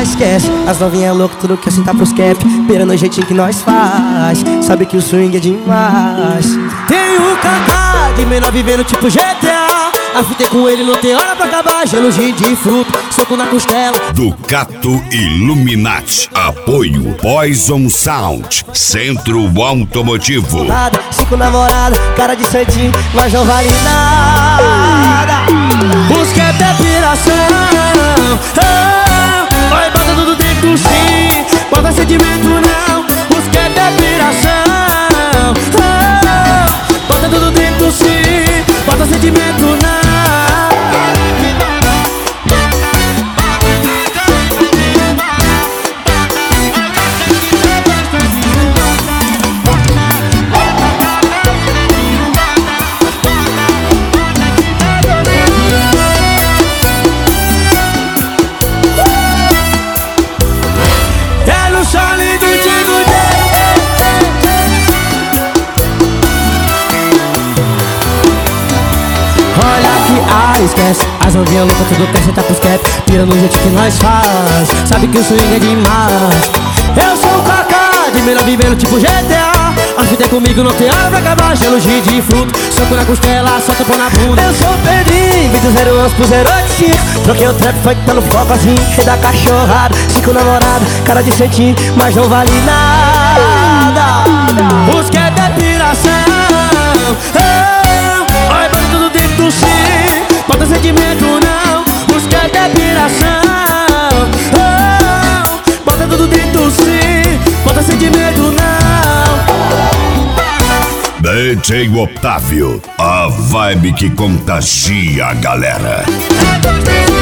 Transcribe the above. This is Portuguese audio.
esquece, as novinhas loucas, tudo quer sentar pros cap, beirando o jeitinho que nós faz. Sabe que o swing é demais. Tem o Kaká de menor vivendo tipo GTA. A fita é com ele, não tem hora pra acabar. Gelo de fruta, soco na costela. Ducato Illuminati. Apoio Poison Sound. Centro Automotivo. Cinco namoradas, cara de santinho, mas não vale nada. Os que é piração. Vai, bota tudo dentro sim, bota sentimento não. Os que é piração. Bota tudo dentro sim, bota sentimento não. Esquece, as novinhas loucas, tudo quer sentar pros cap, pira no jeito que nós faz. Sabe que o swing é demais. Eu sou o Kaká, de melhor vivendo tipo GTA. A fita é comigo, não tem hora pra acabar. Gelo de fruta, soco na costela, solta pão na bunda. Eu sou o Pedrinho, 20 pro 085. Troquei o trap, foi pelo foco assim, rei da cachorrada. Cinco namoradas, cara de santinho, mas não vale nada. Os que é piração. Olha pra tudo dentro do sim, bota sentimento não, busca depiração. Bota tudo dentro sim, bota sentimento não. DJ Otávio, a vibe que contagia a galera.